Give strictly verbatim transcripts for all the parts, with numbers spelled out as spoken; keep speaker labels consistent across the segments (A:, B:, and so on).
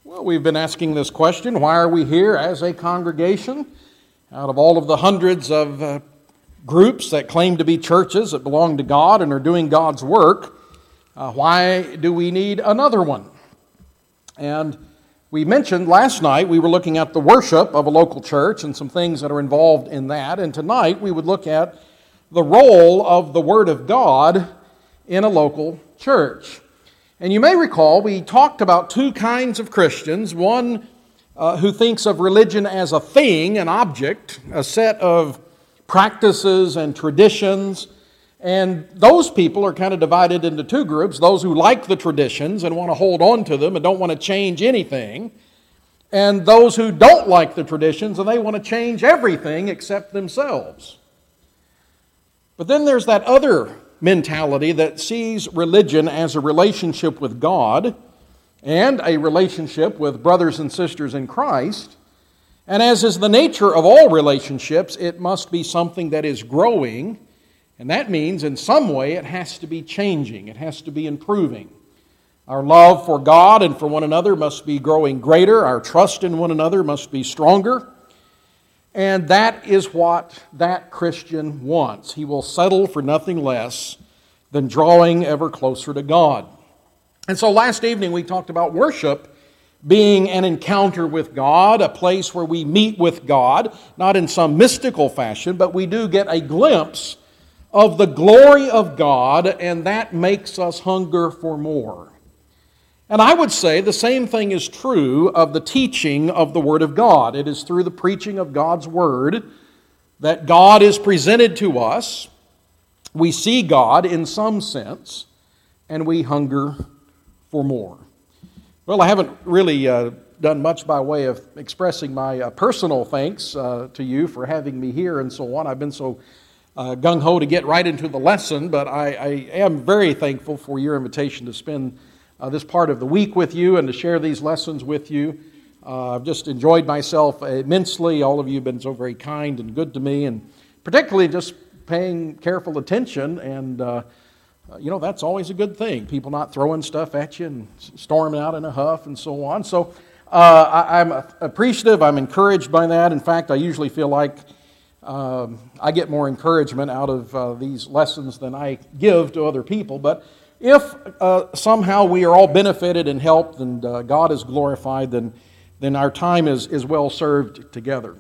A: Well, we've been asking this question, why are we here as a congregation? Out of all of the hundreds of uh, groups that claim to be churches that belong to God and are doing God's work, uh, why do we need another one? And we mentioned last night we were looking at the worship of a local church and some things that are involved in that. And tonight we would look at the role of the Word of God in a local church. And you may recall we talked about two kinds of Christians. One uh, who thinks of religion as a thing, an object, a set of practices and traditions. And those people are kind of divided into two groups. Those who like the traditions and want to hold on to them and don't want to change anything. And those who don't like the traditions and they want to change everything except themselves. But then there's that other mentality that sees religion as a relationship with God and a relationship with brothers and sisters in Christ. And as is the nature of all relationships, it must be something that is growing. And that means in some way it has to be changing. It has to be improving. Our love for God and for one another must be growing greater. Our trust in one another must be stronger. And that is what that Christian wants. He will settle for nothing less than drawing ever closer to God. And so last evening we talked about worship being an encounter with God, a place where we meet with God, not in some mystical fashion, but we do get a glimpse of the glory of God, and that makes us hunger for more. And I would say the same thing is true of the teaching of the Word of God. It is through the preaching of God's Word that God is presented to us. We see God in some sense, and we hunger for more. Well, I haven't really uh, done much by way of expressing my uh, personal thanks uh, to you for having me here and so on. I've been so uh, gung-ho to get right into the lesson, but I, I am very thankful for your invitation to spend Uh, this part of the week with you and to share these lessons with you. Uh, I've just enjoyed myself immensely. All of you have been so very kind and good to me, and particularly just paying careful attention. And, uh, you know, that's always a good thing. People not throwing stuff at you and storming out in a huff and so on. So uh, I, I'm appreciative. I'm encouraged by that. In fact, I usually feel like um, I get more encouragement out of uh, these lessons than I give to other people. But if uh, somehow we are all benefited and helped and uh, God is glorified, then, then our time is, is well served together.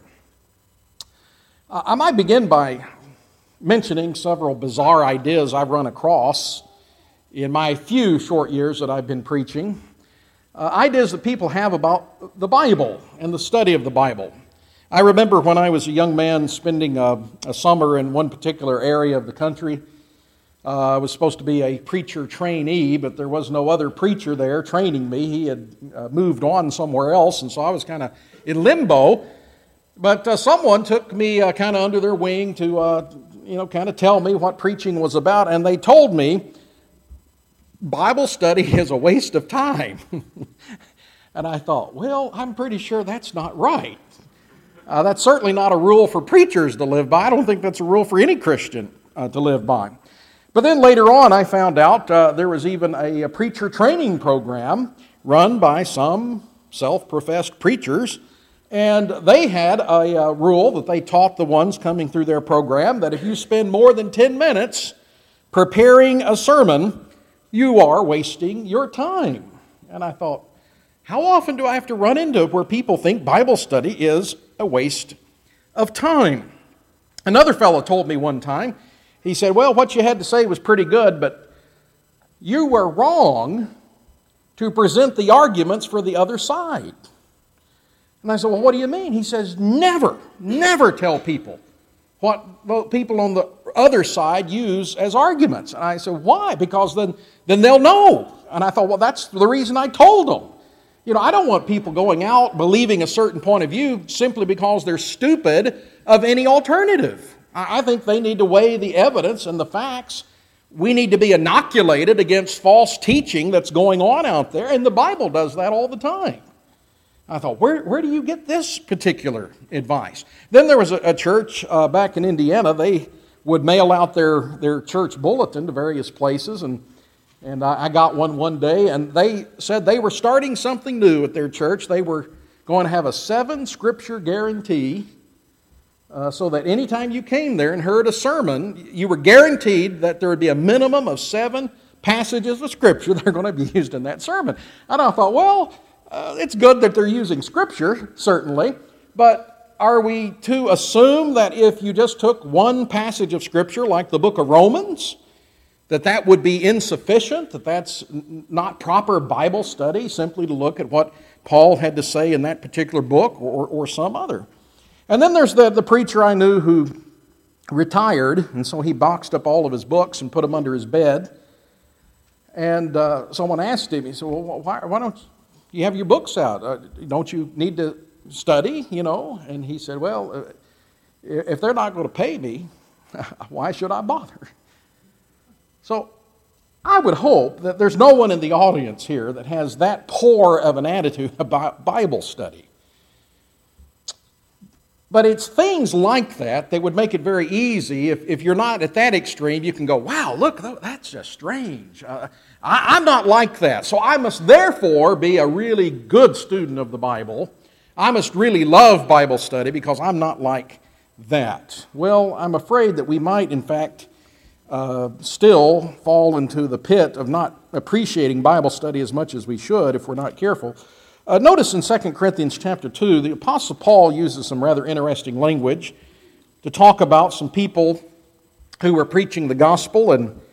A: Uh, I might begin by mentioning several bizarre ideas I've run across in my few short years that I've been preaching. Uh, ideas that people have about the Bible and the study of the Bible. I remember when I was a young man spending a, a summer in one particular area of the country. Uh, I was supposed to be a preacher trainee, but there was no other preacher there training me. He had uh, moved on somewhere else, and so I was kind of in limbo. But uh, someone took me uh, kind of under their wing to, uh, you know, kind of tell me what preaching was about, and they told me Bible study is a waste of time. And I thought, well, I'm pretty sure that's not right. Uh, that's certainly not a rule for preachers to live by. I don't think that's a rule for any Christian uh, to live by. But then later on, I found out uh, there was even a, a preacher training program run by some self-professed preachers, and they had a, a rule that they taught the ones coming through their program that if you spend more than ten minutes preparing a sermon, you are wasting your time. And I thought, how often do I have to run into where people think Bible study is a waste of time? Another fellow told me one time, he said, well, what you had to say was pretty good, but you were wrong to present the arguments for the other side. And I said, well, what do you mean? He says, never, never tell people what people on the other side use as arguments. And I said, why? Because then, then they'll know. And I thought, well, that's the reason I told them. You know, I don't want people going out believing a certain point of view simply because they're stupid of any alternative. I think they need to weigh the evidence and the facts. We need to be inoculated against false teaching that's going on out there, and the Bible does that all the time. I thought, where, where do you get this particular advice? Then there was a, a church uh, back in Indiana. They would mail out their, their church bulletin to various places, and And I, I got one one day, and they said they were starting something new at their church. They were going to have a seven scripture guarantee, uh, so that anytime you came there and heard a sermon, you were guaranteed that there would be a minimum of seven passages of scripture that are going to be used in that sermon. And I thought, well, uh, it's good that they're using scripture, certainly, but are we to assume that if you just took one passage of scripture, like the book of Romans, that that would be insufficient, that that's not proper Bible study, simply to look at what Paul had to say in that particular book or, or some other? And then there's the, the preacher I knew who retired, and so he boxed up all of his books and put them under his bed. And uh, someone asked him, he said, well, why, why don't you have your books out? Uh, don't you need to study, you know? And he said, well, uh, if they're not going to pay me, why should I bother? So I would hope that there's no one in the audience here that has that poor of an attitude about Bible study. But it's things like that that would make it very easy. If, if you're not at that extreme, you can go, wow, look, that's just strange. Uh, I, I'm not like that. So I must therefore be a really good student of the Bible. I must really love Bible study because I'm not like that. Well, I'm afraid that we might, in fact, uh, still fall into the pit of not appreciating Bible study as much as we should if we're not careful. Uh, notice in Second Corinthians chapter two, the Apostle Paul uses some rather interesting language to talk about some people who were preaching the gospel. And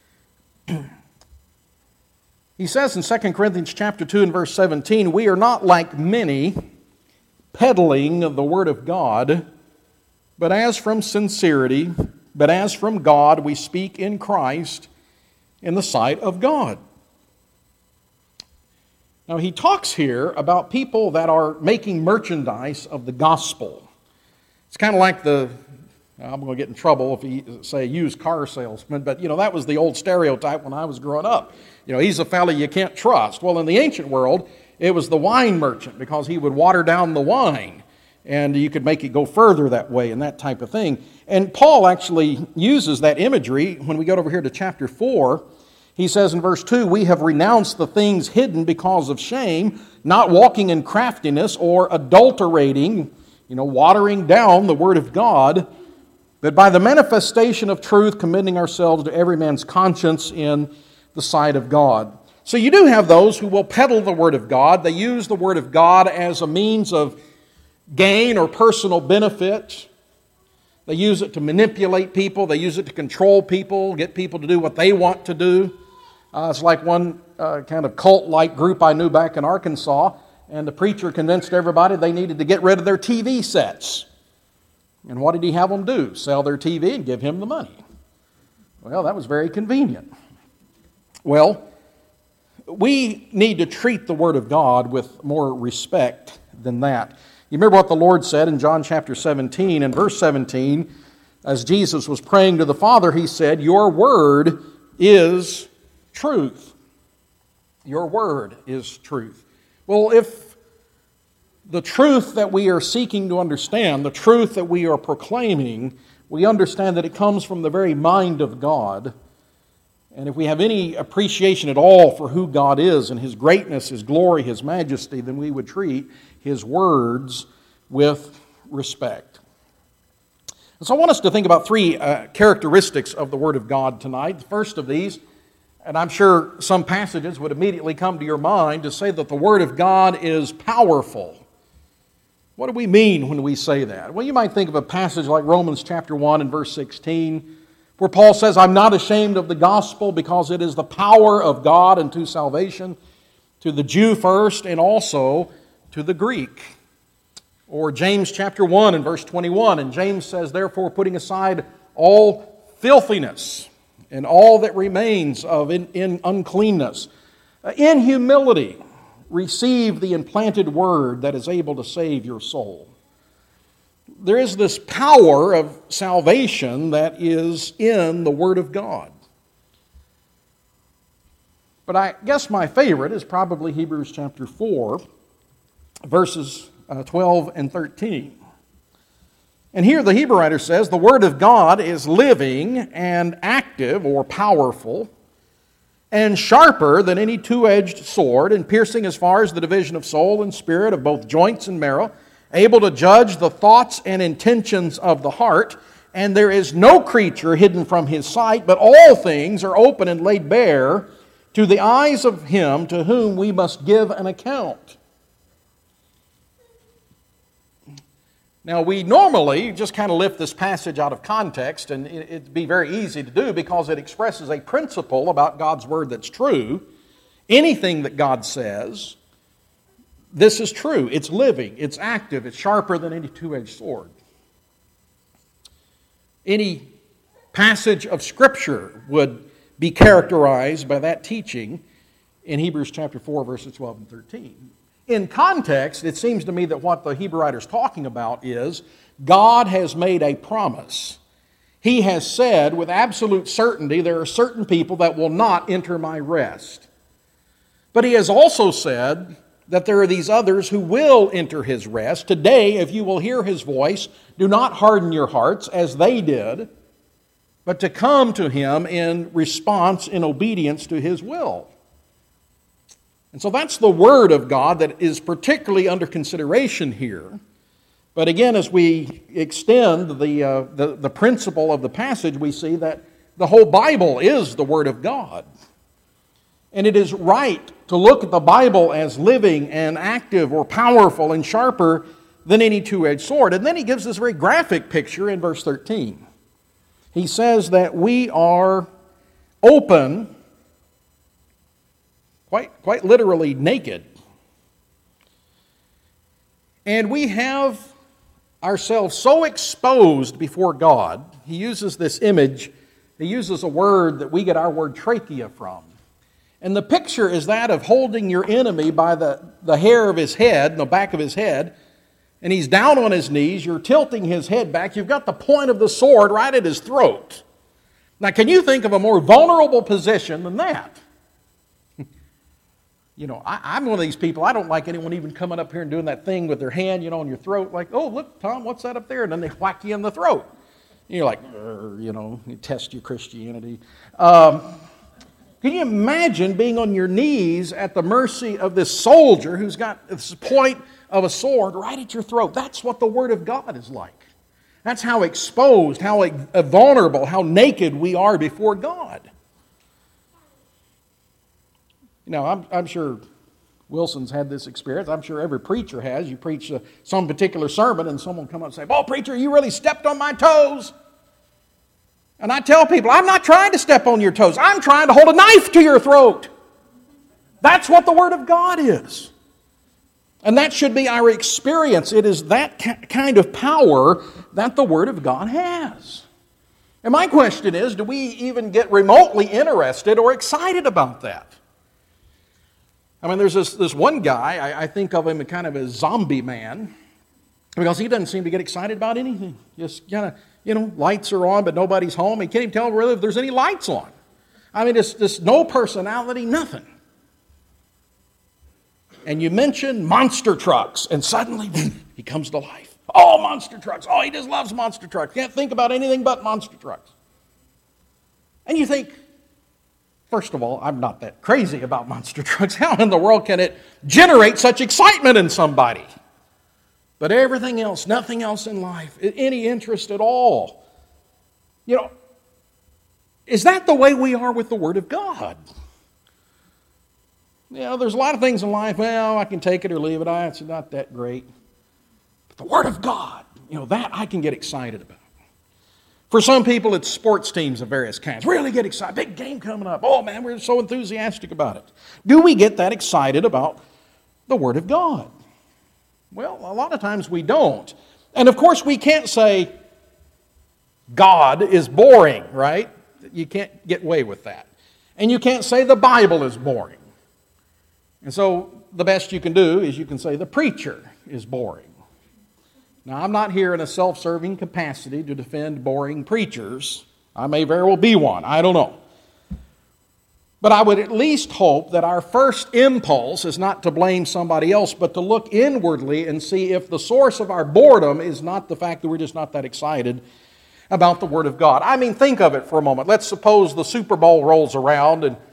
A: he says in Second Corinthians chapter two and verse seventeen, we are not like many peddling the word of God, but as from sincerity, but as from God, we speak in Christ in the sight of God. Now, he talks here about people that are making merchandise of the gospel. It's kind of like the, I'm going to get in trouble if he say used car salesman, but, you know, that was the old stereotype when I was growing up. You know, he's a fella you can't trust. Well, in the ancient world, it was the wine merchant because he would water down the wine, and you could make it go further that way and that type of thing. And Paul actually uses that imagery when we go over here to chapter four. He says in verse two, we have renounced the things hidden because of shame, not walking in craftiness or adulterating, you know, watering down the word of God, but by the manifestation of truth, committing ourselves to every man's conscience in the sight of God. So you do have those who will peddle the word of God. They use the word of God as a means of gain or personal benefit. They use it to manipulate people. They use it to control people, get people to do what they want to do. Uh, it's like one uh, kind of cult-like group I knew back in Arkansas, and the preacher convinced everybody they needed to get rid of their T V sets. And what did he have them do? Sell their T V and give him the money. Well, that was very convenient. Well, we need to treat the Word of God with more respect than that. You remember what the Lord said in John chapter seventeen and verse seventeen, as Jesus was praying to the Father, He said, your Word is truth. Your Word is truth. Well, if the truth that we are seeking to understand, the truth that we are proclaiming, we understand that it comes from the very mind of God. And if we have any appreciation at all for who God is and His greatness, His glory, His majesty, then we would treat His words with respect. And so I want us to think about three uh, characteristics of the Word of God tonight. The first of these, and I'm sure some passages would immediately come to your mind to say that the Word of God is powerful. What do we mean when we say that? Well, you might think of a passage like Romans chapter one and verse sixteen, where Paul says, I'm not ashamed of the gospel because it is the power of God unto salvation, to the Jew first and also to the Greek. Or James chapter one and verse twenty-one, and James says, therefore, putting aside all filthiness and all that remains of in, in uncleanness, in humility, receive the implanted word that is able to save your soul. There is this power of salvation that is in the Word of God. But I guess my favorite is probably Hebrews chapter four, verses twelve and thirteen. And here the Hebrew writer says, the Word of God is living and active or powerful, and sharper than any two-edged sword, and piercing as far as the division of soul and spirit, of both joints and marrow, able to judge the thoughts and intentions of the heart. And there is no creature hidden from His sight, but all things are open and laid bare to the eyes of Him to whom we must give an account. Now, we normally just kind of lift this passage out of context, and it'd be very easy to do because it expresses a principle about God's Word that's true. Anything that God says, this is true. It's living, it's active, it's sharper than any two-edged sword. Any passage of Scripture would be characterized by that teaching in Hebrews chapter four, verses twelve and thirteen. In context, it seems to me that what the Hebrew writer is talking about is God has made a promise. He has said with absolute certainty there are certain people that will not enter my rest. But He has also said that there are these others who will enter His rest. Today, if you will hear His voice, do not harden your hearts as they did, but to come to Him in response, in obedience to His will. And so that's the Word of God that is particularly under consideration here. But again, as we extend the, uh, the, the principle of the passage, we see that the whole Bible is the Word of God. And it is right to look at the Bible as living and active or powerful and sharper than any two-edged sword. And then he gives this very graphic picture in verse thirteen. He says that we are open, quite, quite literally naked. And we have ourselves so exposed before God. He uses this image, he uses a word that we get our word trachea from. And the picture is that of holding your enemy by the, the hair of his head, the back of his head, and he's down on his knees, you're tilting his head back, you've got the point of the sword right at his throat. Now, can you think of a more vulnerable position than that? You know, I, I'm one of these people, I don't like anyone even coming up here and doing that thing with their hand, you know, on your throat, like, oh, look, Tom, what's that up there? And then they whack you in the throat. And you're like, you know, you test your Christianity. Um, can you imagine being on your knees at the mercy of this soldier who's got this point of a sword right at your throat? That's what the Word of God is like. That's how exposed, how vulnerable, how naked we are before God. You know, I'm, I'm sure Wilson's had this experience. I'm sure every preacher has. You preach uh, some particular sermon and someone will come up and say, "Oh, preacher, you really stepped on my toes." And I tell people, I'm not trying to step on your toes. I'm trying to hold a knife to your throat. That's what the Word of God is. And that should be our experience. It is that kind of power that the Word of God has. And my question is, do we even get remotely interested or excited about that? I mean, there's this, this one guy, I, I think of him as kind of a zombie man, because he doesn't seem to get excited about anything. Just kind of, you know, lights are on, but nobody's home. He can't even tell really if there's any lights on. I mean, just, just no personality, nothing. And you mention monster trucks, and suddenly he comes to life. Oh, monster trucks. Oh, he just loves monster trucks. Can't think about anything but monster trucks. And you think, first of all, I'm not that crazy about monster trucks. How in the world can it generate such excitement in somebody? But everything else, nothing else in life, any interest at all. You know, is that the way we are with the Word of God? You know, there's a lot of things in life, well, I can take it or leave it. I, it's not that great. But the Word of God, you know, that I can get excited about. For some people, it's sports teams of various kinds. Really get excited. Big game coming up. Oh, man, we're so enthusiastic about it. Do we get that excited about the Word of God? Well, a lot of times we don't. And of course, we can't say God is boring, right? You can't get away with that. And you can't say the Bible is boring. And so the best you can do is you can say the preacher is boring. Now, I'm not here in a self-serving capacity to defend boring preachers. I may very well be one. I don't know. But I would at least hope that our first impulse is not to blame somebody else, but to look inwardly and see if the source of our boredom is not the fact that we're just not that excited about the Word of God. I mean, think of it for a moment. Let's suppose the Super Bowl rolls around and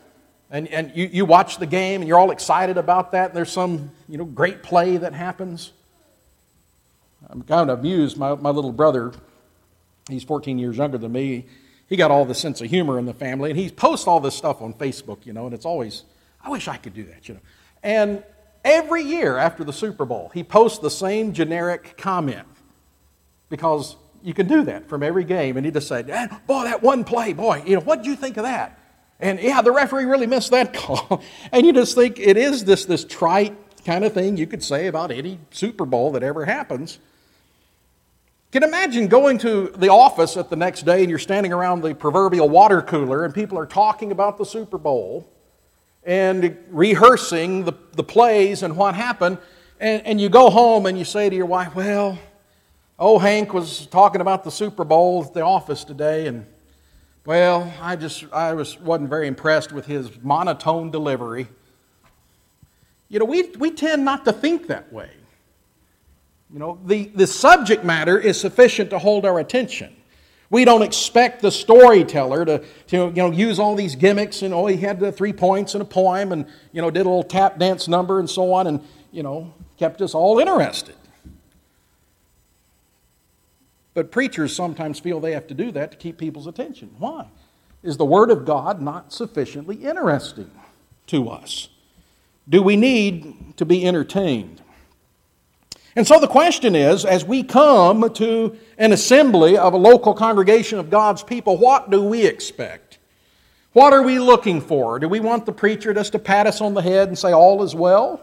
A: And, and you, you watch the game and you're all excited about that, and there's some, you know, great play that happens. I'm kind of amused. My, my little brother, he's fourteen years younger than me. He got all the sense of humor in the family, and he posts all this stuff on Facebook, you know, and it's always, I wish I could do that, you know. And every year after the Super Bowl, he posts the same generic comment, because you can do that from every game. And he just said, boy, that one play, boy, you know, what did you think of that? And yeah, the referee really missed that call. And you just think it is this, this trite kind of thing you could say about any Super Bowl that ever happens. You can imagine going to the office at the next day and you're standing around the proverbial water cooler and people are talking about the Super Bowl and rehearsing the, the plays and what happened. And, and you go home and you say to your wife, well, oh, Hank was talking about the Super Bowl at the office today, and well, I just I was, wasn't very impressed with his monotone delivery. You know, we, we tend not to think that way. You know, the, the subject matter is sufficient to hold our attention. We don't expect the storyteller to, to you know, use all these gimmicks, and oh, he had the three points in a poem and, you know, did a little tap dance number and so on, and, you know, kept us all interested. But preachers sometimes feel they have to do that to keep people's attention. Why? Is the Word of God not sufficiently interesting to us? Do we need to be entertained? And so the question is, as we come to an assembly of a local congregation of God's people, what do we expect? What are we looking for? Do we want the preacher just to pat us on the head and say all is well?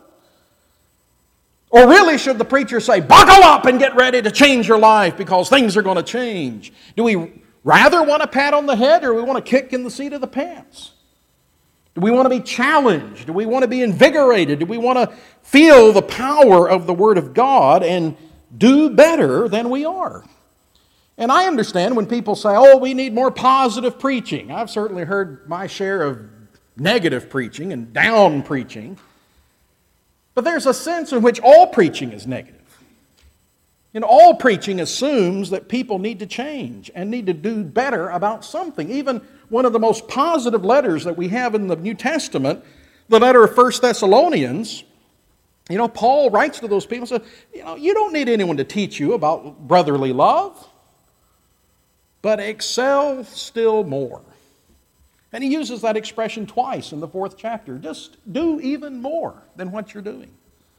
A: Or really should the preacher say, buckle up and get ready to change your life because things are going to change? Do we rather want a pat on the head, or do we want a kick in the seat of the pants? Do we want to be challenged? Do we want to be invigorated? Do we want to feel the power of the Word of God and do better than we are? And I understand when people say, oh, we need more positive preaching. I've certainly heard my share of negative preaching and down preaching. But there's a sense in which all preaching is negative. And all preaching assumes that people need to change and need to do better about something. Even one of the most positive letters that we have in the New Testament, the letter of First Thessalonians, you know, Paul writes to those people and says, you know, you don't need anyone to teach you about brotherly love, but excel still more. And he uses that expression twice in the fourth chapter. Just do even more than what you're doing.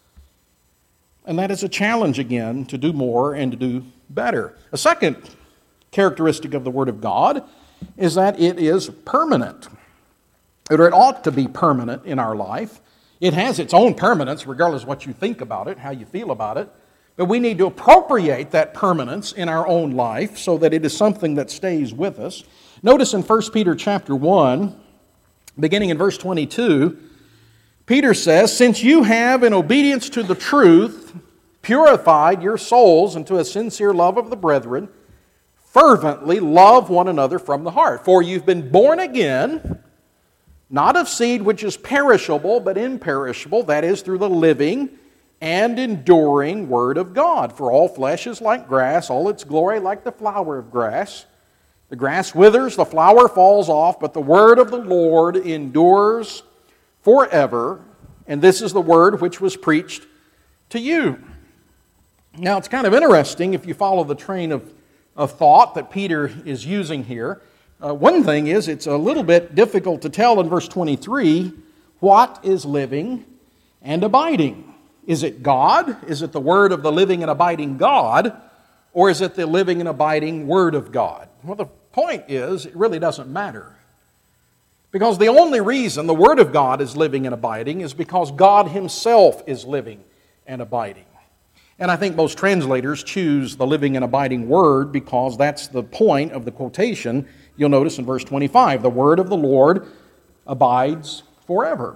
A: And that is a challenge again to do more and to do better. A second characteristic of the Word of God is that it is permanent. Or it ought to be permanent in our life. It has its own permanence regardless of what you think about it, how you feel about it. But we need to appropriate that permanence in our own life so that it is something that stays with us. Notice in First Peter chapter one, beginning in verse twenty-two, Peter says, since you have, in obedience to the truth, purified your souls into a sincere love of the brethren, fervently love one another from the heart. For you've been born again, not of seed which is perishable, but imperishable, that is, through the living and enduring Word of God. For all flesh is like grass, all its glory like the flower of grass. The grass withers, the flower falls off, but the word of the Lord endures forever. And this is the word which was preached to you. Now, it's kind of interesting if you follow the train of, of thought that Peter is using here. Uh, one thing is, it's a little bit difficult to tell in verse twenty-three what is living and abiding. Is it God? Is it the word of the living and abiding God? Or is it the living and abiding Word of God? Well, the point is, it really doesn't matter. Because the only reason the Word of God is living and abiding is because God Himself is living and abiding. And I think most translators choose the living and abiding Word because that's the point of the quotation. You'll notice in verse twenty-five, the Word of the Lord abides forever.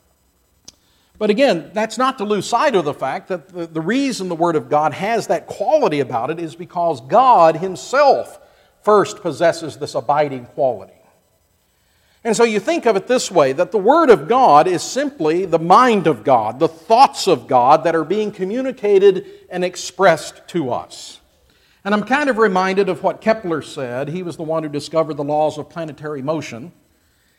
A: But again, that's not to lose sight of the fact that the, the reason the Word of God has that quality about it is because God Himself first possesses this abiding quality. And so you think of it this way, that the Word of God is simply the mind of God, the thoughts of God that are being communicated and expressed to us. And I'm kind of reminded of what Kepler said. He was the one who discovered the laws of planetary motion.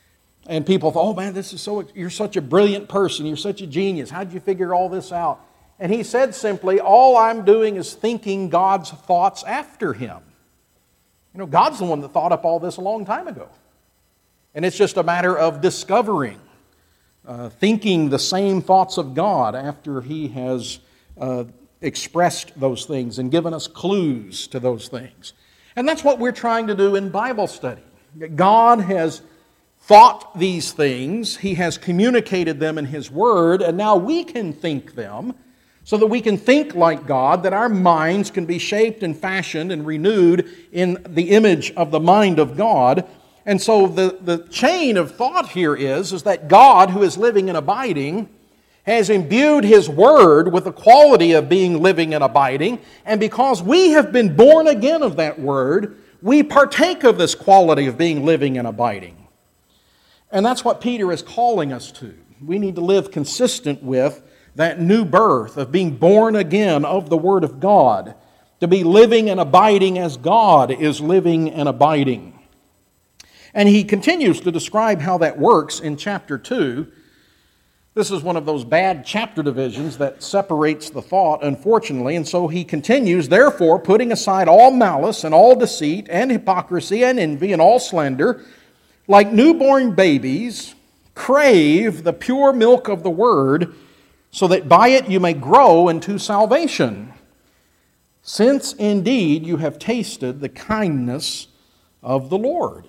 A: And people thought, oh man, this is so, you're such a brilliant person, you're such a genius, how'd you figure all this out? And he said simply, all I'm doing is thinking God's thoughts after him. You know, God's the one that thought up all this a long time ago. And it's just a matter of discovering, uh, thinking the same thoughts of God after he has uh, expressed those things and given us clues to those things. And that's what we're trying to do in Bible study. God has thought these things, he has communicated them in his word, and now we can think them so that we can think like God, that our minds can be shaped and fashioned and renewed in the image of the mind of God. And so the, the chain of thought here is, is that God, who is living and abiding, has imbued his word with the quality of being living and abiding, and because we have been born again of that word, we partake of this quality of being living and abiding. And that's what Peter is calling us to. We need to live consistent with that new birth of being born again of the Word of God, to be living and abiding as God is living and abiding. And he continues to describe how that works in chapter two. This is one of those bad chapter divisions that separates the thought, unfortunately, and so he continues, therefore, putting aside all malice and all deceit and hypocrisy and envy and all slander, like newborn babies, crave the pure milk of the Word, so that by it you may grow into salvation, since indeed you have tasted the kindness of the Lord.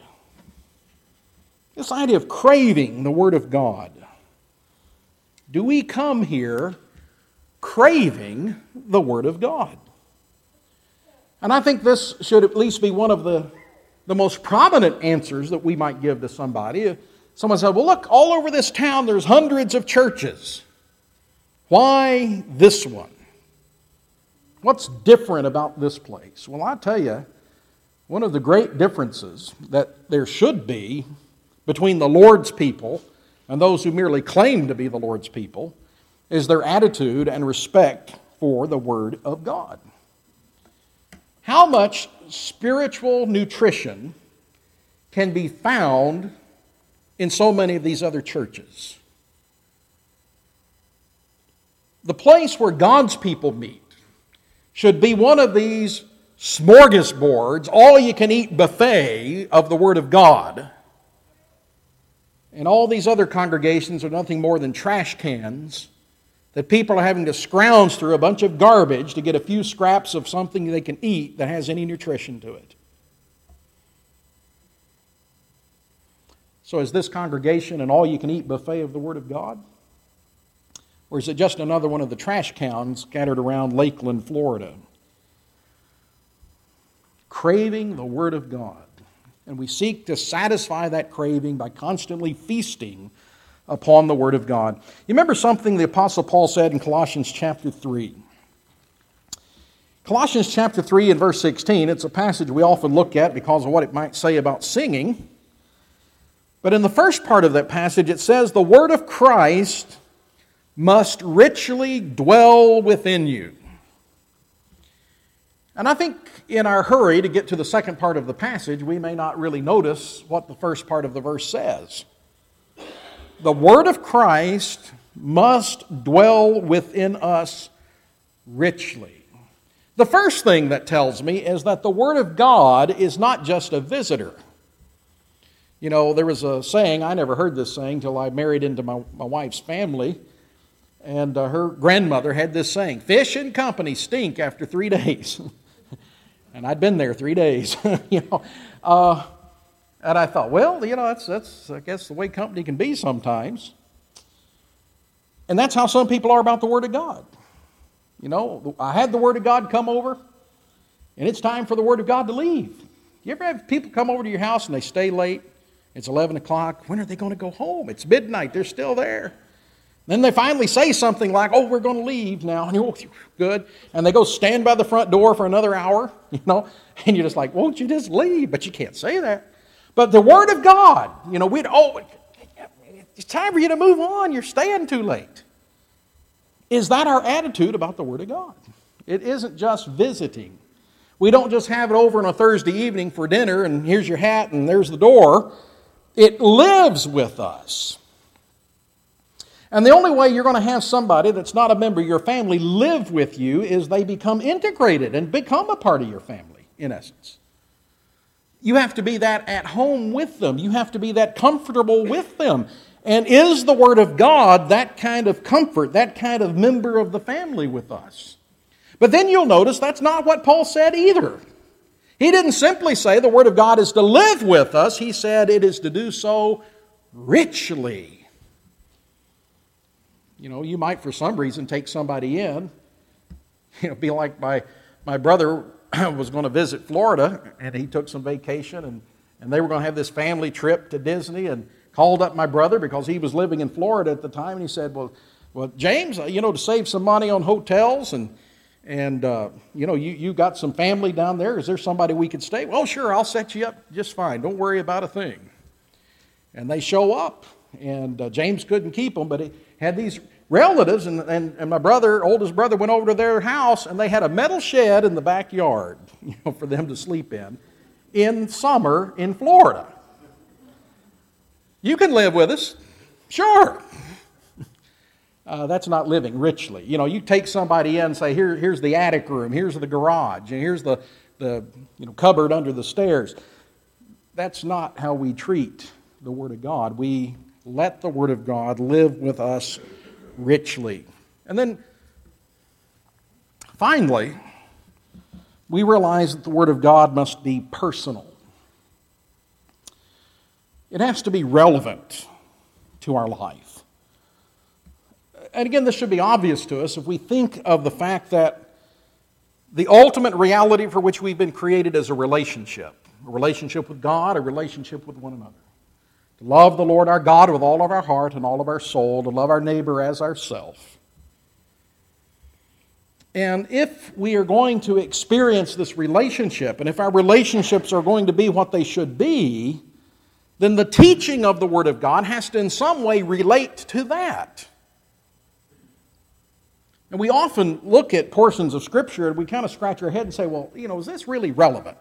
A: This idea of craving the Word of God. Do we come here craving the Word of God? And I think this should at least be one of the The most prominent answers that we might give to somebody. Someone said, well, look, all over this town there's hundreds of churches. Why this one? What's different about this place? Well, I'll tell you, one of the great differences that there should be between the Lord's people and those who merely claim to be the Lord's people is their attitude and respect for the Word of God. How much spiritual nutrition can be found in so many of these other churches? The place where God's people meet should be one of these smorgasbords, all-you-can-eat buffet of the Word of God. And all these other congregations are nothing more than trash cans that people are having to scrounge through a bunch of garbage to get a few scraps of something they can eat that has any nutrition to it. So is this congregation an all-you-can-eat buffet of the Word of God? Or is it just another one of the trash cans scattered around Lakeland, Florida? Craving the Word of God. And we seek to satisfy that craving by constantly feasting upon the Word of God. You remember something the Apostle Paul said in Colossians chapter three. Colossians chapter three and verse sixteen, it's a passage we often look at because of what it might say about singing. But in the first part of that passage it says, the Word of Christ must richly dwell within you. And I think in our hurry to get to the second part of the passage, we may not really notice what the first part of the verse says. The Word of Christ must dwell within us richly. The first thing that tells me is that the Word of God is not just a visitor. You know, there was a saying, I never heard this saying until I married into my, my wife's family, and uh, her grandmother had this saying, fish and company stink after three days. And I'd been there three days, you know. Uh, And I thought, well, you know, that's, that's, I guess, the way company can be sometimes. And that's how some people are about the Word of God. You know, I had the Word of God come over, and it's time for the Word of God to leave. You ever have people come over to your house and they stay late? It's eleven o'clock. When are they going to go home? It's midnight. They're still there. Then they finally say something like, oh, we're going to leave now. And you're, oh, good. And they go stand by the front door for another hour, you know. And you're just like, won't you just leave? But you can't say that. But the Word of God, you know, we'd, oh, it's time for you to move on. You're staying too late. Is that our attitude about the Word of God? It isn't just visiting. We don't just have it over on a Thursday evening for dinner and here's your hat and there's the door. It lives with us. And the only way you're going to have somebody that's not a member of your family live with you is they become integrated and become a part of your family, in essence. You have to be that at home with them. You have to be that comfortable with them. And is the Word of God that kind of comfort, that kind of member of the family with us? But then you'll notice that's not what Paul said either. He didn't simply say the Word of God is to live with us. He said it is to do so richly. You know, you might for some reason take somebody in. You know, be like my, my brother was going to visit Florida, and he took some vacation, and, and they were going to have this family trip to Disney, and called up my brother because he was living in Florida at the time, and he said, well, well James, you know, to save some money on hotels, and, and uh, you know, you, you got some family down there. Is there somebody we could stay? Well, sure, I'll set you up just fine. Don't worry about a thing. And they show up, and uh, James couldn't keep them, but he had these relatives, and, and, and my brother, oldest brother, went over to their house, and they had a metal shed in the backyard, you know, for them to sleep in, in summer in Florida. You can live with us. Sure. Uh, that's not living richly. You know, you take somebody in and say, Here, here's the attic room, here's the garage, and here's the, the you know, cupboard under the stairs. That's not how we treat the Word of God. We let the Word of God live with us richly. And then, finally, we realize that the Word of God must be personal. It has to be relevant to our life. And again, this should be obvious to us if we think of the fact that the ultimate reality for which we've been created is a relationship. A relationship with God, a relationship with one another. To love the Lord our God with all of our heart and all of our soul, to love our neighbor as ourself. And if we are going to experience this relationship, and if our relationships are going to be what they should be, then the teaching of the Word of God has to in some way relate to that. And we often look at portions of Scripture and we kind of scratch our head and say, well, you know, is this really relevant?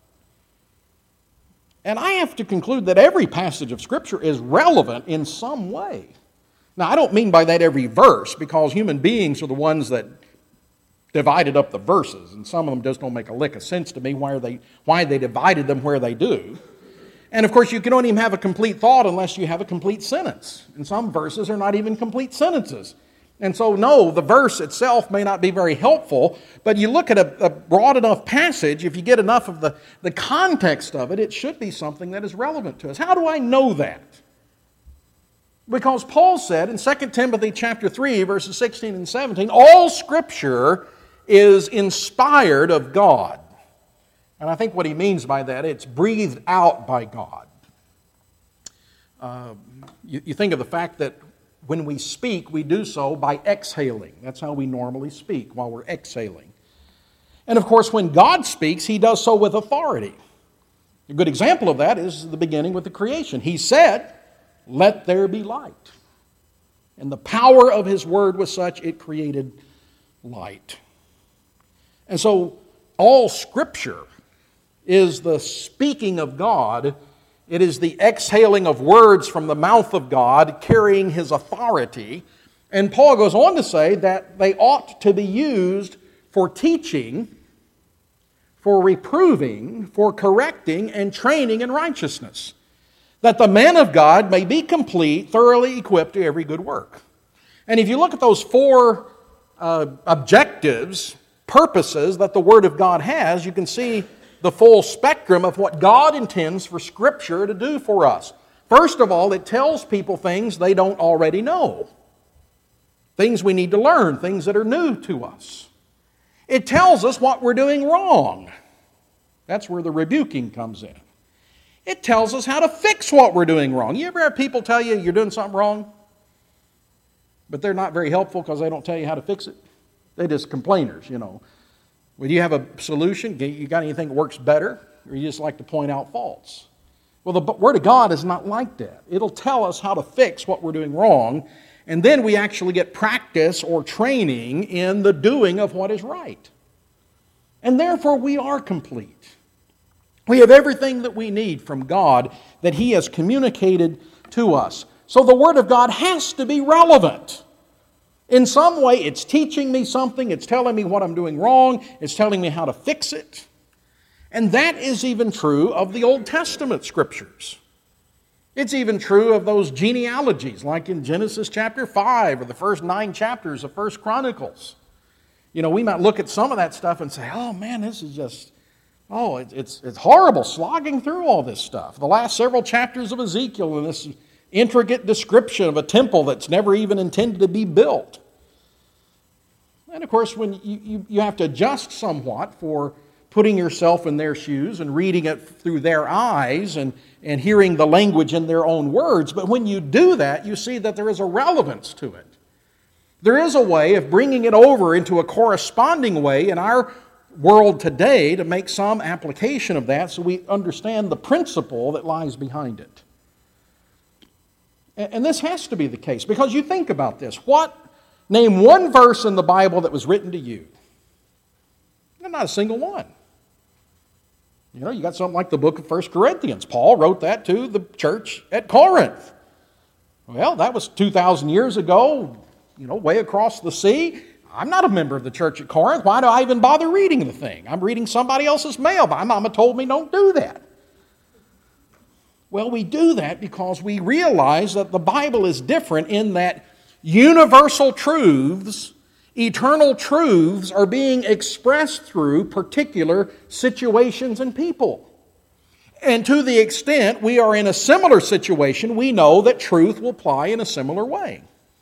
A: And I have to conclude that every passage of Scripture is relevant in some way. Now, I don't mean by that every verse, because human beings are the ones that divided up the verses, and some of them just don't make a lick of sense to me why they, why they divided them where they do. And of course, you can only even have a complete thought unless you have a complete sentence. And some verses are not even complete sentences. And so, no, the verse itself may not be very helpful, but you look at a, a broad enough passage, if you get enough of the, the context of it, it should be something that is relevant to us. How do I know that? Because Paul said in Second Timothy chapter three, verses sixteen and seventeen, all Scripture is inspired of God. And I think what he means by that, it's breathed out by God. Uh, you, you think of the fact that when we speak, we do so by exhaling. That's how we normally speak, while we're exhaling. And of course, when God speaks, He does so with authority. A good example of that is the beginning with the creation. He said, "Let there be light." And the power of His word was such, it created light. And so, all Scripture is the speaking of God. It is the exhaling of words from the mouth of God, carrying His authority. And Paul goes on to say that they ought to be used for teaching, for reproving, for correcting, and training in righteousness, that the man of God may be complete, thoroughly equipped to every good work. And if you look at those four uh, objectives, purposes that the Word of God has, you can see the full spectrum of what God intends for Scripture to do for us. First of all, it tells people things they don't already know. Things we need to learn, things that are new to us. It tells us what we're doing wrong. That's where the rebuking comes in. It tells us how to fix what we're doing wrong. You ever have people tell you you're doing something wrong, but they're not very helpful because they don't tell you how to fix it? They're just complainers, you know. Well, do you have a solution? You got anything that works better? Or you just like to point out faults? Well, the Word of God is not like that. It'll tell us how to fix what we're doing wrong, and then we actually get practice or training in the doing of what is right. And therefore, we are complete. We have everything that we need from God that He has communicated to us. So the Word of God has to be relevant. In some way, it's teaching me something, it's telling me what I'm doing wrong, it's telling me how to fix it. And that is even true of the Old Testament Scriptures. It's even true of those genealogies, like in Genesis chapter five or the first nine chapters of First Chronicles. You know, we might look at some of that stuff and say, oh man, this is just, oh, it, it's, it's horrible slogging through all this stuff. The last several chapters of Ezekiel and this intricate description of a temple that's never even intended to be built. And of course, when you, you, you have to adjust somewhat for putting yourself in their shoes and reading it through their eyes and, and hearing the language in their own words. But when you do that, you see that there is a relevance to it. There is a way of bringing it over into a corresponding way in our world today to make some application of that so we understand the principle that lies behind it. And, and this has to be the case because you think about this. What, name one verse in the Bible that was written to you. Not a single one. You know, you got something like the book of First Corinthians. Paul wrote that to the church at Corinth. Well, that was two thousand years ago, you know, way across the sea. I'm not a member of the church at Corinth. Why do I even bother reading the thing? I'm reading somebody else's mail. My mama told me don't do that. Well, we do that because we realize that the Bible is different in that universal truths, eternal truths are being expressed through particular situations and people. And to the extent we are in a similar situation, we know that truth will apply in a similar way.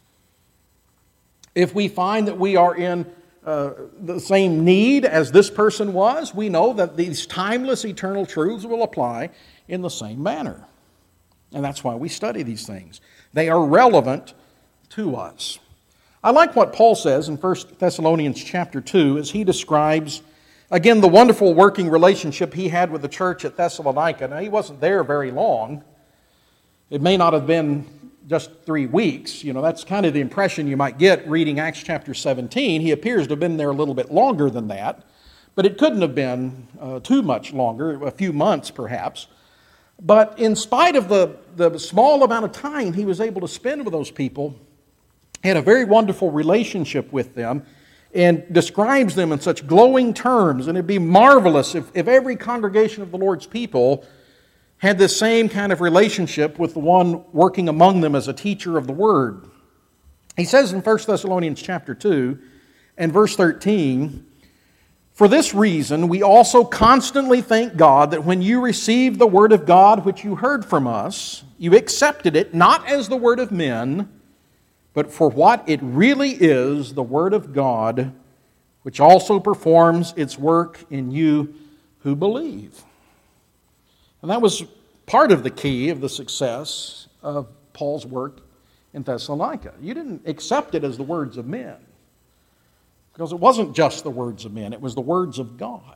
A: If we find that we are in uh, the same need as this person was, we know that these timeless eternal truths will apply in the same manner. And that's why we study these things. They are relevant to us. I like what Paul says in First Thessalonians chapter two as he describes, again, the wonderful working relationship he had with the church at Thessalonica. Now, he wasn't there very long. It may not have been just three weeks. You know, that's kind of the impression you might get reading Acts chapter seventeen. He appears to have been there a little bit longer than that, but it couldn't have been uh, too much longer, a few months perhaps. But in spite of the, the small amount of time he was able to spend with those people, he had a very wonderful relationship with them and describes them in such glowing terms. And it'd be marvelous if, if every congregation of the Lord's people had this same kind of relationship with the one working among them as a teacher of the Word. He says in First Thessalonians chapter two and verse thirteen, "For this reason we also constantly thank God that when you received the Word of God which you heard from us, you accepted it not as the word of men, but for what it really is, the Word of God, which also performs its work in you who believe." And that was part of the key of the success of Paul's work in Thessalonica. You didn't accept it as the words of men, because it wasn't just the words of men, it was the words of God.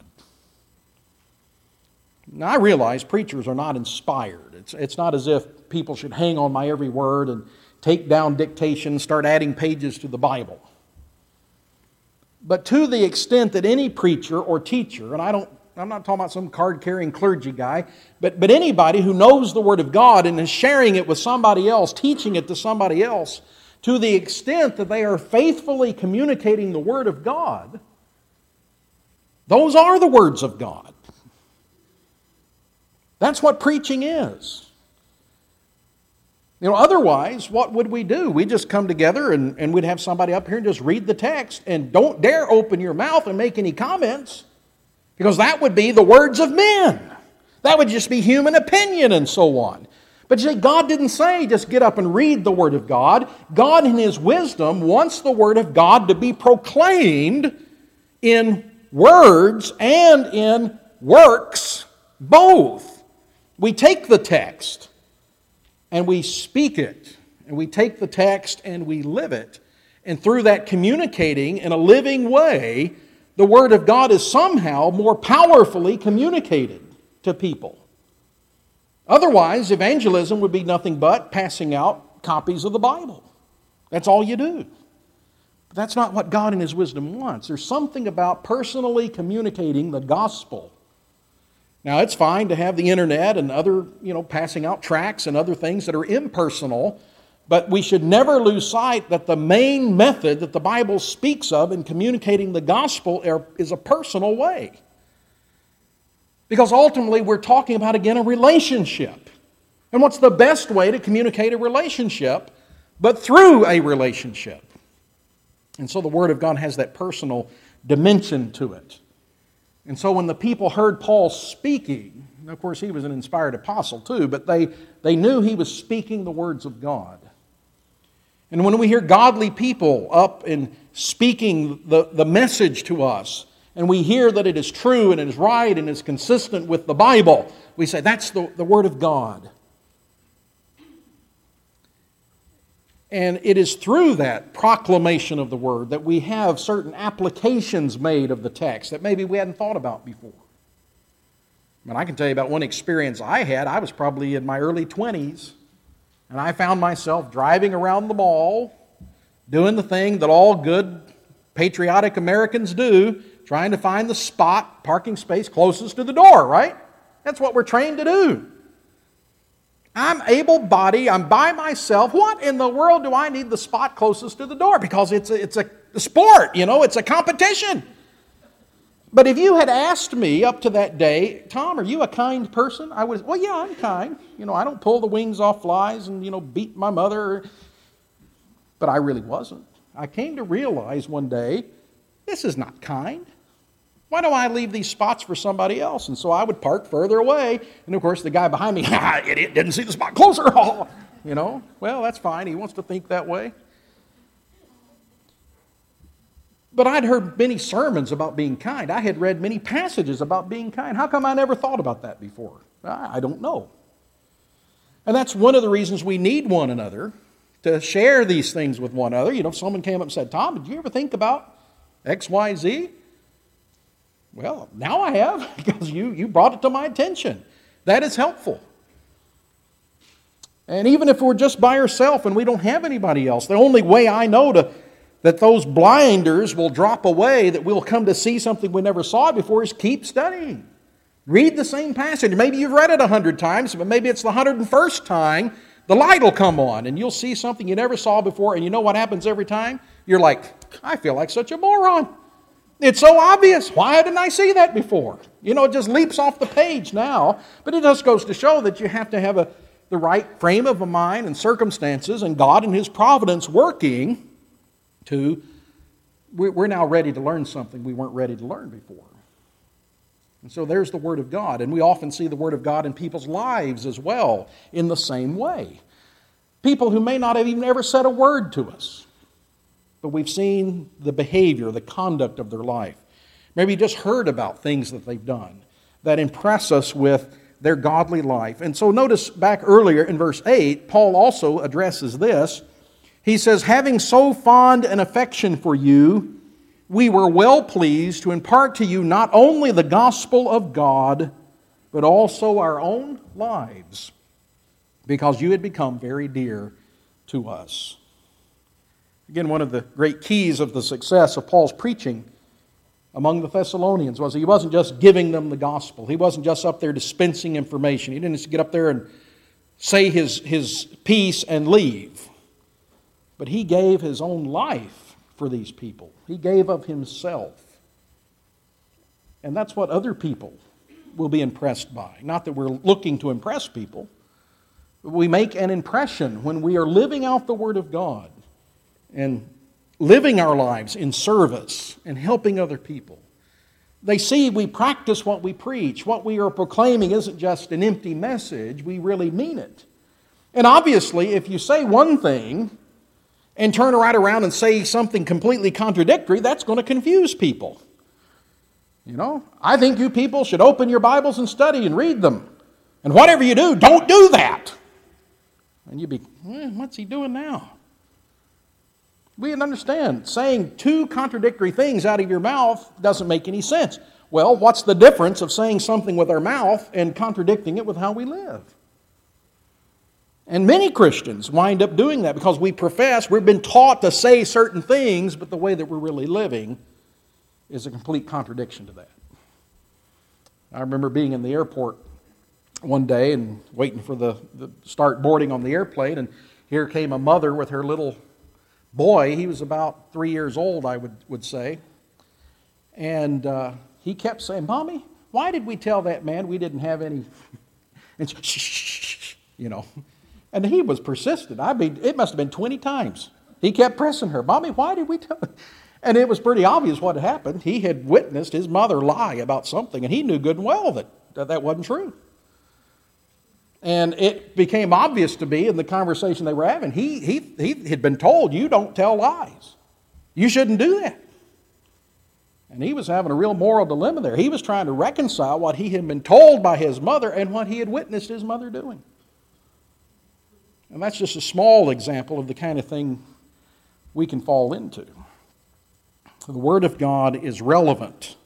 A: Now, I realize preachers are not inspired. It's, it's not as if people should hang on my every word and take down dictation, start adding pages to the Bible. But to the extent that any preacher or teacher, and I don't, I'm not talking about some card-carrying clergy guy, but, but anybody who knows the Word of God and is sharing it with somebody else, teaching it to somebody else, to the extent that they are faithfully communicating the Word of God, those are the words of God. That's what preaching is. You know, otherwise, what would we do? We'd just come together and, and we'd have somebody up here and just read the text and don't dare open your mouth and make any comments, because that would be the words of men. That would just be human opinion and so on. But you see, God didn't say just get up and read the Word of God. God in His wisdom wants the Word of God to be proclaimed in words and in works, both. We take the text and we speak it, and we take the text and we live it, and through that communicating in a living way, the Word of God is somehow more powerfully communicated to people. Otherwise, evangelism would be nothing but passing out copies of the Bible. That's all you do. But that's not what God in His wisdom wants. There's something about personally communicating the gospel. Now, it's fine to have the internet and other, you know, passing out tracts and other things that are impersonal, but we should never lose sight that the main method that the Bible speaks of in communicating the gospel is a personal way. Because ultimately we're talking about, again, a relationship. And what's the best way to communicate a relationship but through a relationship? And so the Word of God has that personal dimension to it. And so when the people heard Paul speaking, and of course he was an inspired apostle too, but they, they knew he was speaking the words of God. And when we hear godly people up and speaking the, the message to us, and we hear that it is true and it is right and is consistent with the Bible, we say that's the, the Word of God. And it is through that proclamation of the Word that we have certain applications made of the text that maybe we hadn't thought about before. I mean, I can tell you about one experience I had. I was probably in my early twenties, and I found myself driving around the mall, doing the thing that all good patriotic Americans do, trying to find the spot, parking space closest to the door, right? That's what we're trained to do. I'm able-bodied, I'm by myself. What in the world do I need the spot closest to the door? Because it's a, it's a sport, you know, it's a competition. But if you had asked me up to that day, Tom, are you a kind person? I would, well, yeah, I'm kind. You know, I don't pull the wings off flies and, you know, beat my mother. But I really wasn't. I came to realize one day, this is not kind. Why do I leave these spots for somebody else? And so I would park further away. And of course, the guy behind me, ha, idiot, didn't see the spot closer. You know, well, that's fine. He wants to think that way. But I'd heard many sermons about being kind. I had read many passages about being kind. How come I never thought about that before? I don't know. And that's one of the reasons we need one another, to share these things with one another. You know, if someone came up and said, Tom, did you ever think about X, Y, Z? Well, now I have, because you, you brought it to my attention. That is helpful. And even if we're just by ourselves and we don't have anybody else, the only way I know to, that those blinders will drop away, that we'll come to see something we never saw before, is keep studying. Read the same passage. Maybe you've read it a hundred times, but maybe it's the hundred and first time, the light will come on and you'll see something you never saw before. And you know what happens every time? You're like, I feel like such a moron. It's so obvious. Why didn't I see that before? You know, it just leaps off the page now. But it just goes to show that you have to have a, the right frame of a mind and circumstances, and God and His providence working to, we're now ready to learn something we weren't ready to learn before. And so there's the Word of God. And we often see the Word of God in people's lives as well in the same way. People who may not have even ever said a word to us, but we've seen the behavior, the conduct of their life. Maybe just heard about things that they've done that impress us with their godly life. And so notice back earlier in verse eight, Paul also addresses this. He says, having so fond an affection for you, we were well pleased to impart to you not only the gospel of God, but also our own lives, because you had become very dear to us. Again, one of the great keys of the success of Paul's preaching among the Thessalonians was he wasn't just giving them the gospel. He wasn't just up there dispensing information. He didn't just get up there and say his, his piece and leave. But he gave his own life for these people. He gave of himself. And that's what other people will be impressed by. Not that we're looking to impress people, but we make an impression when we are living out the Word of God and living our lives in service and helping other people. They see we practice what we preach. What we are proclaiming isn't just an empty message. We really mean it. And obviously, if you say one thing and turn right around and say something completely contradictory, that's going to confuse people. You know, I think you people should open your Bibles and study and read them. And whatever you do, don't do that. And you'd be, eh, what's he doing now? We can understand saying two contradictory things out of your mouth doesn't make any sense. Well, what's the difference of saying something with our mouth and contradicting it with how we live? And many Christians wind up doing that because we profess, we've been taught to say certain things, but the way that we're really living is a complete contradiction to that. I remember being in the airport one day and waiting for the, the start boarding on the airplane, and here came a mother with her little boy. He was about three years old, I would, would say. And uh, he kept saying, "Mommy, why did we tell that man we didn't have any?" And she, shh, shh, shh, you know. And he was persistent. I mean, it must have been twenty times. He kept pressing her, "Mommy, why did we tell?" And it was pretty obvious what had happened. He had witnessed his mother lie about something, and he knew good and well that that, that wasn't true. And it became obvious to me in the conversation they were having. He, he, he had been told, "You don't tell lies. You shouldn't do that." And he was having a real moral dilemma there. He was trying to reconcile what he had been told by his mother and what he had witnessed his mother doing. And that's just a small example of the kind of thing we can fall into. The Word of God is relevant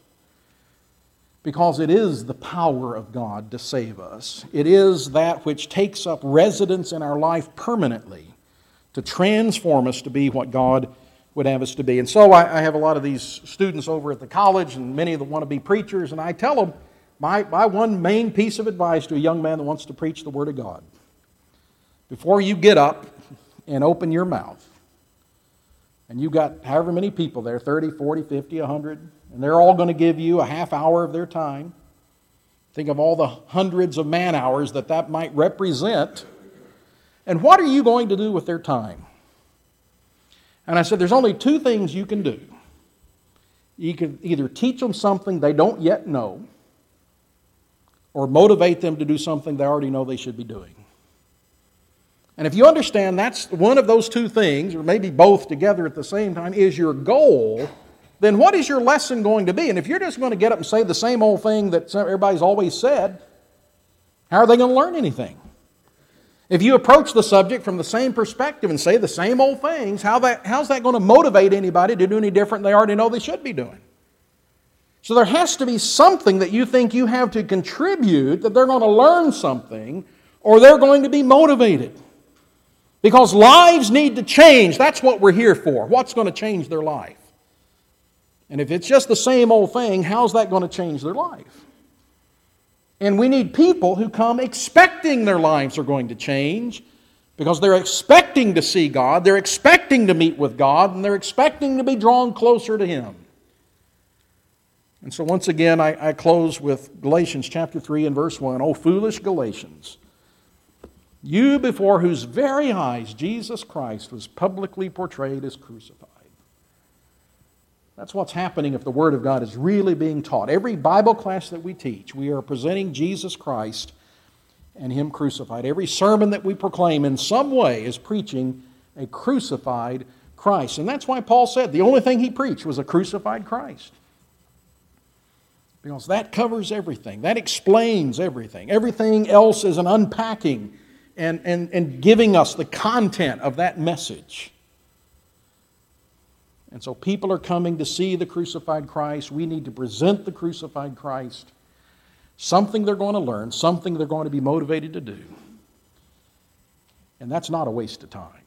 A: because it is the power of God to save us. It is that which takes up residence in our life permanently to transform us to be what God would have us to be. And so I, I have a lot of these students over at the college, and many of them want to be preachers, and I tell them my, my one main piece of advice to a young man that wants to preach the Word of God: before you get up and open your mouth, and you've got however many people there, thirty, forty, fifty, one hundred, and they're all going to give you a half hour of their time. Think of all the hundreds of man hours that that might represent. And what are you going to do with their time? And I said, there's only two things you can do. You can either teach them something they don't yet know, or motivate them to do something they already know they should be doing. And if you understand that's one of those two things, or maybe both together at the same time, is your goal, then what is your lesson going to be? And if you're just going to get up and say the same old thing that everybody's always said, how are they going to learn anything? If you approach the subject from the same perspective and say the same old things, how that, how's that going to motivate anybody to do any different than they already know they should be doing? So there has to be something that you think you have to contribute, that they're going to learn something, or they're going to be motivated. Because lives need to change. That's what we're here for. What's going to change their life? And if it's just the same old thing, how's that going to change their life? And we need people who come expecting their lives are going to change, because they're expecting to see God, they're expecting to meet with God, and they're expecting to be drawn closer to Him. And so once again, I, I close with Galatians chapter three and verse one. "O foolish Galatians, you before whose very eyes Jesus Christ was publicly portrayed as crucified." That's what's happening if the Word of God is really being taught. Every Bible class that we teach, we are presenting Jesus Christ and Him crucified. Every sermon that we proclaim in some way is preaching a crucified Christ. And that's why Paul said the only thing he preached was a crucified Christ. Because that covers everything. That explains everything. Everything else is an unpacking and, and, and giving us the content of that message. And so people are coming to see the crucified Christ. We need to present the crucified Christ. Something they're going to learn, something they're going to be motivated to do. And that's not a waste of time.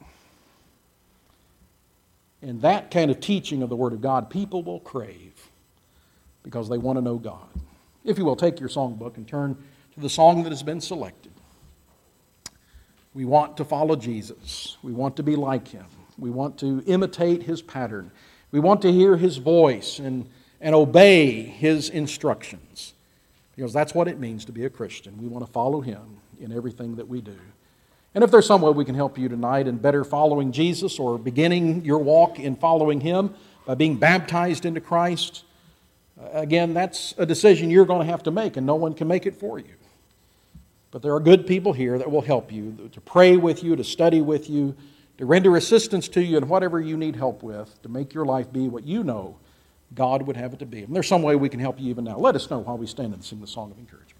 A: And that kind of teaching of the Word of God, people will crave, because they want to know God. If you will, take your songbook and turn to the song that has been selected. We want to follow Jesus. We want to be like Him. We want to imitate His pattern. We want to hear His voice and, and obey His instructions. Because that's what it means to be a Christian. We want to follow Him in everything that we do. And if there's some way we can help you tonight in better following Jesus, or beginning your walk in following Him by being baptized into Christ, again, that's a decision you're going to have to make, and no one can make it for you. But there are good people here that will help you, to pray with you, to study with you, to render assistance to you in whatever you need help with, to make your life be what you know God would have it to be. And there's some way we can help you even now. Let us know while we stand and sing the song of encouragement.